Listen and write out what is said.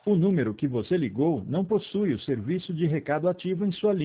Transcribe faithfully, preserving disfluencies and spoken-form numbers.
O número que você ligou não possui o serviço de recado ativo em sua linha.